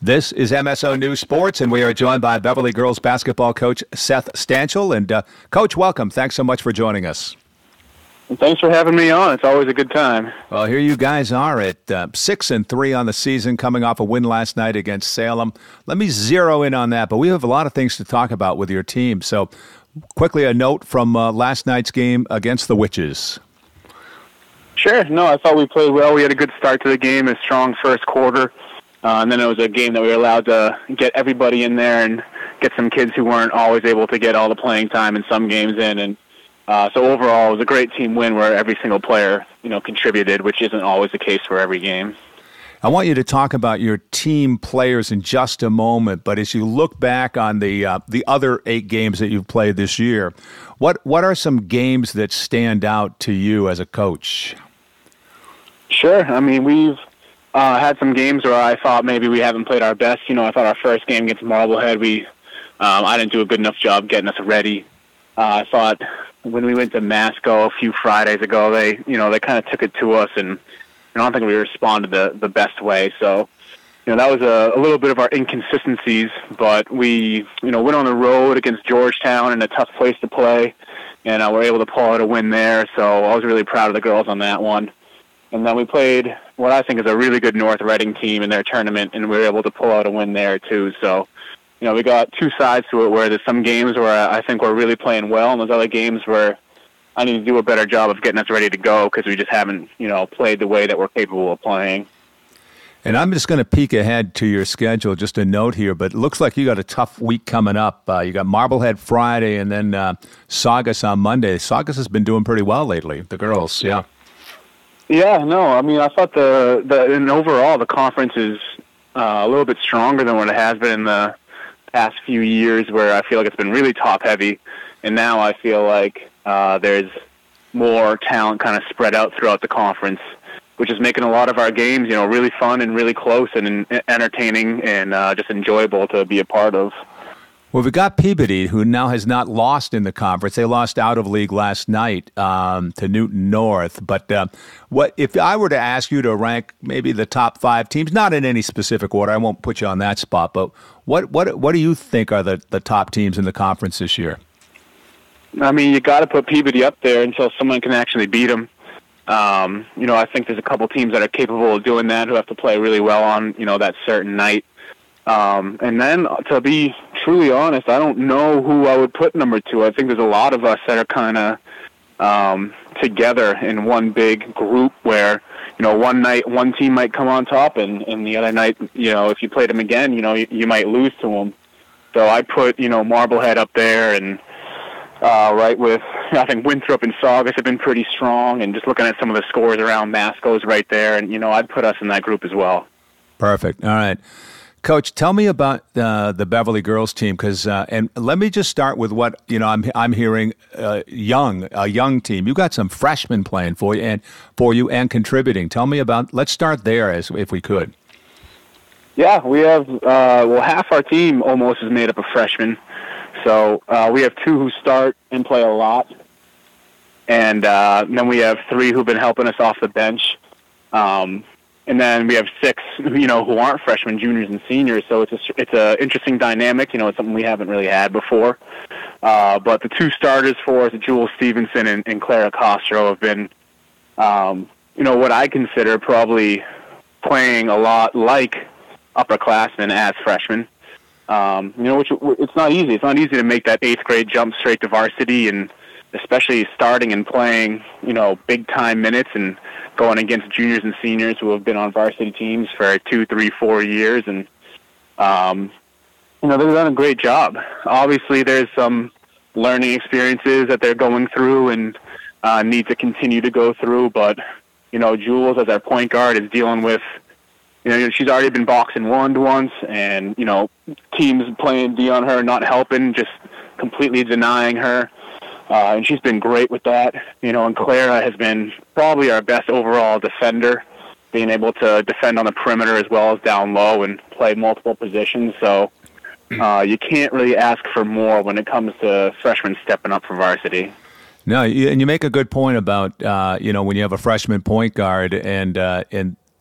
This is MSO News Sports, and we are joined by Beverly girls basketball coach Seth Stanchel. And Coach, welcome. Thanks so much for joining us. Thanks for having me on. It's always a good time. Well, here you guys are at 6-3 on the season, coming off a win last night against Salem. Let me zero in on that, but we have a lot of things to talk about with your team. So quickly, a note from last night's game against the Witches. Sure. No, I thought we played well. We had a good start to the game, a strong first quarter. And then it was a game that we were allowed to get everybody in there and get some kids who weren't always able to get all the playing time in some games in. And so overall, it was a great team win where every single player, contributed, which isn't always the case for every game. I want you to talk about your team players in just a moment, but as you look back on the other 8 games that you've played this year, what are some games that stand out to you as a coach? Sure. I mean, we've had some games where I thought maybe we haven't played our best. I thought our first game against Marblehead, I didn't do a good enough job getting us ready. I thought when we went to Masco a few Fridays ago, they kind of took it to us, and I don't think we responded the best way. So, that was a little bit of our inconsistencies, but we, went on the road against Georgetown in a tough place to play, and we're able to pull out a win there. So I was really proud of the girls on that one. And then we played what I think is a really good North Reading team in their tournament, and we were able to pull out a win there too. So, we got two sides to it, where there's some games where I think we're really playing well, and there's other games where I need to do a better job of getting us ready to go because we just haven't, played the way that we're capable of playing. And I'm just going to peek ahead to your schedule, just a note here, but it looks like you got a tough week coming up. You got Marblehead Friday and then Saugus on Monday. Saugus has been doing pretty well lately, the girls, yeah. Yeah, no, I mean, I thought and overall the conference is a little bit stronger than what it has been in the past few years, where I feel like it's been really top-heavy, and now I feel like there's more talent kind of spread out throughout the conference, which is making a lot of our games, really fun and really close and entertaining and just enjoyable to be a part of. Well, we've got Peabody, who now has not lost in the conference. They lost out of league last night to Newton North. But what if I were to ask you to rank maybe the top 5 teams, not in any specific order, I won't put you on that spot, but what do you think are the top teams in the conference this year? I mean, you got to put Peabody up there until someone can actually beat them. I think there's a couple teams that are capable of doing that who have to play really well on, that certain night. And then, to be truly honest, I don't know who I would put number 2. I think there's a lot of us that are kind of together in one big group where, one night one team might come on top, and the other night, if you played them again, you might lose to them. So I put, Marblehead up there, and right with, I think Winthrop and Saugus have been pretty strong, and just looking at some of the scores around Masco's right there, and, I'd put us in that group as well. Perfect. All right. Coach, tell me about the Beverly girls team, because and let me just start with what I'm hearing. A young team. You got some freshmen playing for you and contributing. Tell me about. Let's start there, if we could. Yeah, we have half our team almost is made up of freshmen. So we have 2 who start and play a lot, and then we have 3 who've been helping us off the bench. And then we have 6, who aren't freshmen, juniors, and seniors. So it's a interesting dynamic. It's something we haven't really had before. But the 2 starters for us, Jewel Stevenson and Clara Castro, have been, what I consider probably playing a lot like upperclassmen as freshmen. Which it's not easy. It's not easy to make that 8th grade jump straight to varsity, and especially starting and playing, big time minutes and going against juniors and seniors who have been on varsity teams for 2, 3, 4 years. And, they've done a great job. Obviously, there's some learning experiences that they're going through and need to continue to go through. But, Jules, as our point guard, is dealing with, she's already been boxing once, and, teams playing D on her, not helping, just completely denying her. And she's been great with that. And Clara has been probably our best overall defender, being able to defend on the perimeter as well as down low and play multiple positions. So you can't really ask for more when it comes to freshmen stepping up for varsity. No, and you make a good point about, when you have a freshman point guard and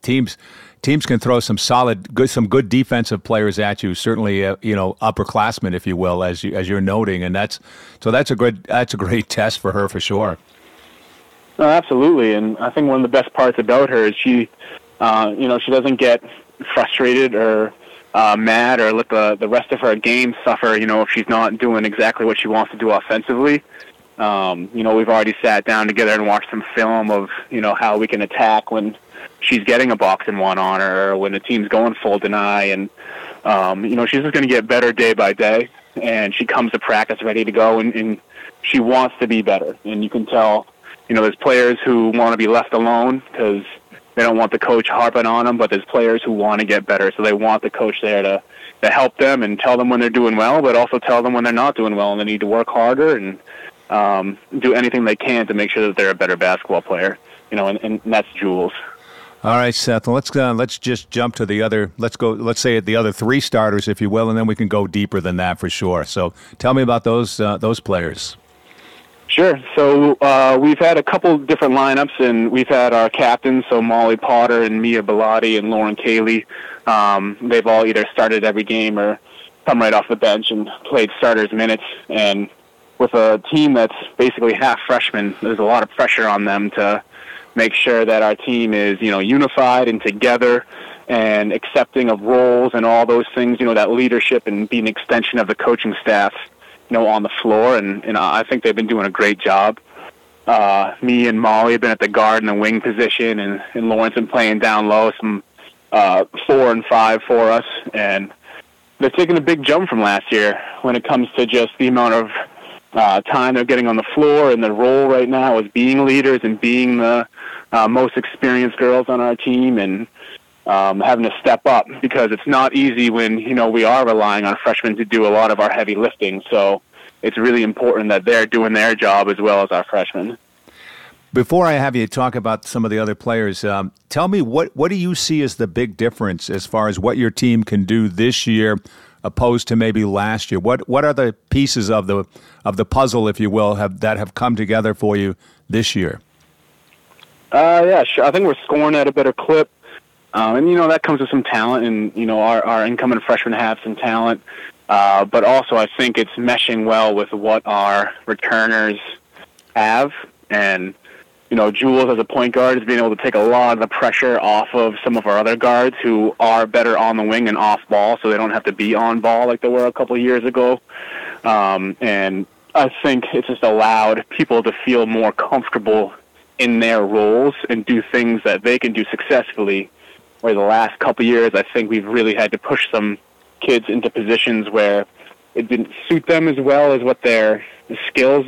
teams can throw some some good defensive players at you. Certainly, upperclassmen, if you will, as you're noting, and that's a great test for her for sure. No, absolutely, and I think one of the best parts about her is she doesn't get frustrated or mad or let the rest of her game suffer. If she's not doing exactly what she wants to do offensively. We've already sat down together and watched some film of how we can attack when she's getting a box and one on her, or when the team's going full deny, and she's just going to get better day by day. And she comes to practice ready to go, and she wants to be better. And you can tell, there's players who want to be left alone because they don't want the coach harping on them, but there's players who want to get better, so they want the coach there to help them and tell them when they're doing well, but also tell them when they're not doing well and they need to work harder and do anything they can to make sure that they're a better basketball player. And that's Jules. All right, Seth. Let's just jump to the other. Let's say the other three starters, if you will, and then we can go deeper than that for sure. So, tell me about those players. Sure. So we've had a couple different lineups, and we've had our captains, so Molly Potter and Mia Bellotti and Lauren Cayley. They've all either started every game or come right off the bench and played starters minutes. And with a team that's basically half freshmen, there's a lot of pressure on them to make sure that our team is, unified and together and accepting of roles and all those things, that leadership and being an extension of the coaching staff, on the floor. And I think they've been doing a great job. Me and Molly have been at the guard and the wing position, and Lauren's been playing down low, some 4 and 5 for us. And they're taking a big jump from last year when it comes to just the amount of time they're getting on the floor, and their role right now is being leaders and being the most experienced girls on our team, and having to step up because it's not easy when we are relying on freshmen to do a lot of our heavy lifting. So it's really important that they're doing their job as well as our freshmen. Before I have you talk about some of the other players, tell me what do you see as the big difference as far as what your team can do this year opposed to maybe last year? What are the pieces of the puzzle, if you will, that have come together for you this year? Yeah, sure. I think we're scoring at a better clip. And, that comes with some talent, and, our incoming freshmen have some talent. But also I think it's meshing well with what our returners have. And, Jules as a point guard is being able to take a lot of the pressure off of some of our other guards who are better on the wing and off ball, so they don't have to be on ball like they were a couple of years ago. And I think it's just allowed people to feel more comfortable in their roles and do things that they can do successfully. Where the last couple of years, I think we've really had to push some kids into positions where it didn't suit them as well as what their skills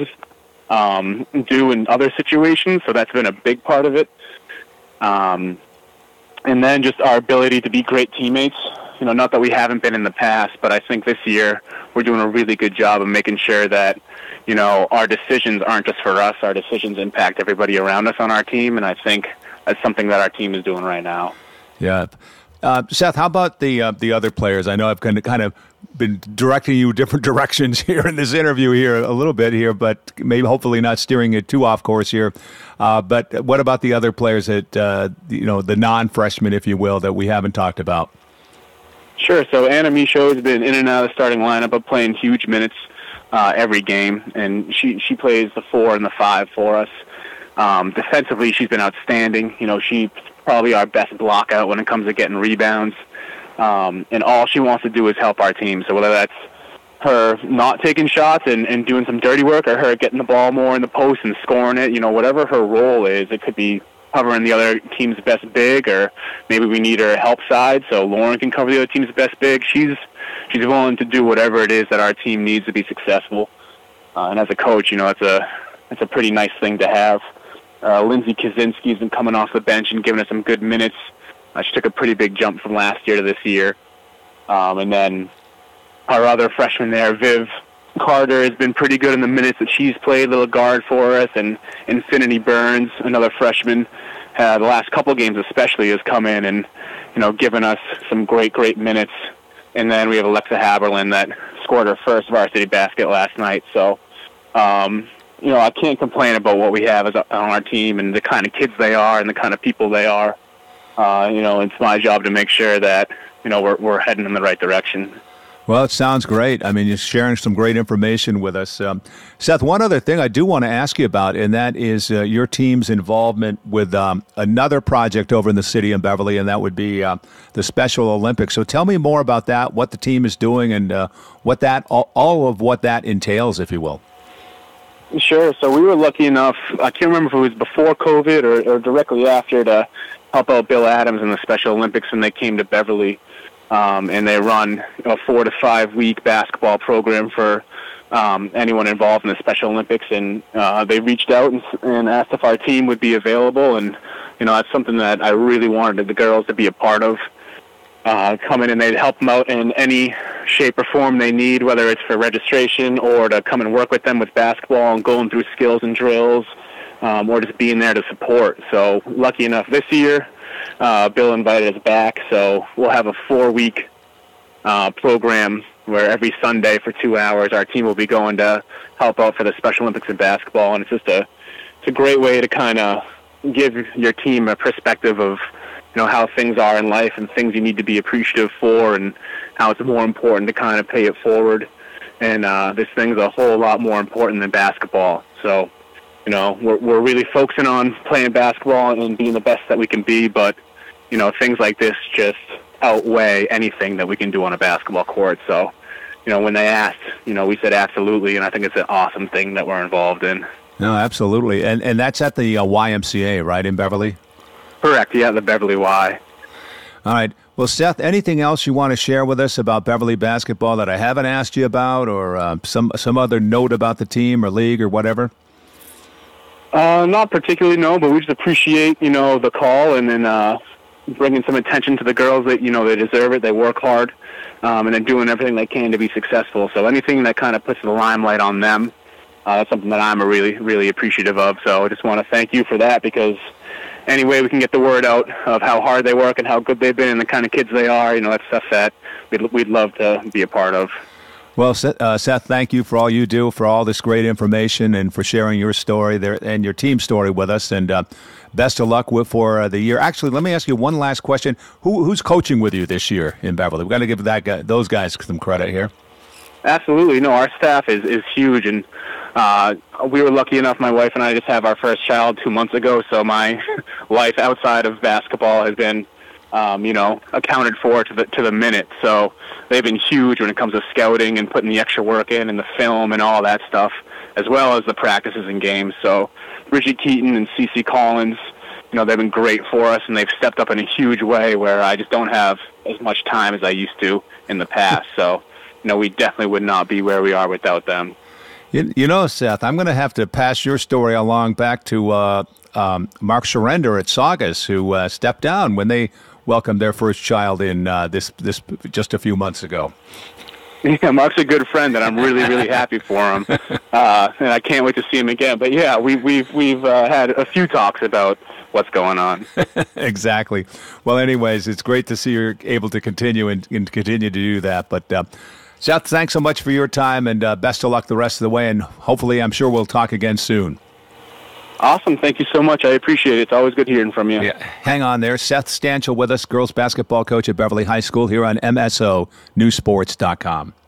do in other situations. So that's been a big part of it. And then just our ability to be great teammates. Not that we haven't been in the past, but I think this year we're doing a really good job of making sure that, our decisions aren't just for us. Our decisions impact everybody around us on our team, and I think that's something that our team is doing right now. Yeah. Seth, how about the other players? I know I've kind of been directing you different directions here in this interview here a little bit here, but maybe hopefully not steering it too off course here. But what about the other players that, the non-freshmen, if you will, that we haven't talked about? Sure. So Anna Michaud has been in and out of the starting lineup, but playing huge minutes every game, and she plays the 4 and the 5 for us. Defensively, she's been outstanding. She's probably our best blockout when it comes to getting rebounds. And all she wants to do is help our team. So whether that's her not taking shots and doing some dirty work, or her getting the ball more in the post and scoring it, whatever her role is, it could be covering the other team's best big, or maybe we need her help side so Lauren can cover the other team's best big. She's willing to do whatever it is that our team needs to be successful. And as a coach, it's a pretty nice thing to have. Lindsay Kaczynski's been coming off the bench and giving us some good minutes. She took a pretty big jump from last year to this year. And then our other freshman there, Viv Carter, has been pretty good in the minutes that she's played, little guard for us. And Infinity Burns, another freshman, the last couple of games especially, has come in and, given us some great minutes. And then we have Alexa Haberlin that scored her first varsity basket last night. So, I can't complain about what we have on our team and the kind of kids they are and the kind of people they are. it's my job to make sure that, we're heading in the right direction. Well, it sounds great. I mean, you're sharing some great information with us. Seth, one other thing I do want to ask you about, and that is your team's involvement with another project over in the city of Beverly, and that would be the Special Olympics. So tell me more about that, what the team is doing, and all of what that entails, if you will. Sure. So we were lucky enough, I can't remember if it was before COVID or directly after, to help out Bill Adams in the Special Olympics when they came to Beverly. And they run a 4 to 5 week basketball program for anyone involved in the Special Olympics. And they reached out and asked if our team would be available. And, that's something that I really wanted the girls to be a part of. Come in and they'd help them out in any shape or form they need, whether it's for registration or to come and work with them with basketball and going through skills and drills, or just being there to support. So lucky enough this year, Bill invited us back, so we'll have a 4-week program where every Sunday for 2 hours our team will be going to help out for the Special Olympics in basketball, and it's just it's a great way to kind of give your team a perspective of how things are in life and things you need to be appreciative for, and how it's more important to kind of pay it forward. And this thing's a whole lot more important than basketball. So, we're really focusing on playing basketball and being the best that we can be, but, things like this just outweigh anything that we can do on a basketball court. So, when they asked, we said absolutely, and I think it's an awesome thing that we're involved in. No, absolutely. And that's at the YMCA, right, in Beverly? Correct, yeah, the Beverly Y. All right. Well, Seth, anything else you want to share with us about Beverly basketball that I haven't asked you about, or some other note about the team or league or whatever? Not particularly, no, but we just appreciate, the call and then bringing some attention to the girls that, they deserve it. They work hard, and they're doing everything they can to be successful. So anything that kind of puts the limelight on them, that's something that I'm really, really appreciative of. So I just want to thank you for that, because any way we can get the word out of how hard they work and how good they've been and the kind of kids they are, that's stuff that we'd love to be a part of. Well, Seth, thank you for all you do, for all this great information, and for sharing your story there and your team story with us. And best of luck for the year. Actually, let me ask you one last question. Who's coaching with you this year in Beverly? We've got to give those guys some credit here. Absolutely. No, our staff is huge, and we were lucky enough, my wife and I just have our first child 2 months ago, so my life outside of basketball has been accounted for to the minute. So they've been huge when it comes to scouting and putting the extra work in and the film and all that stuff, as well as the practices and games. So Bridget Keaton and Cece Collins, they've been great for us, and they've stepped up in a huge way where I just don't have as much time as I used to in the past. So, we definitely would not be where we are without them. Seth, I'm going to have to pass your story along back to Mark Surrender at Saugus, who stepped down when they welcomed their first child in this just a few months ago. Yeah, Mark's a good friend, and I'm really, really happy for him, and I can't wait to see him again. But yeah, we've had a few talks about what's going on. Exactly. Well, anyways, it's great to see you're able to continue and continue to do that. But Seth, thanks so much for your time, and best of luck the rest of the way. And hopefully, I'm sure we'll talk again soon. Awesome. Thank you so much. I appreciate it. It's always good hearing from you. Yeah. Hang on there. Seth Stanchel with us, girls basketball coach at Beverly High School, here on MSO Newsports.com.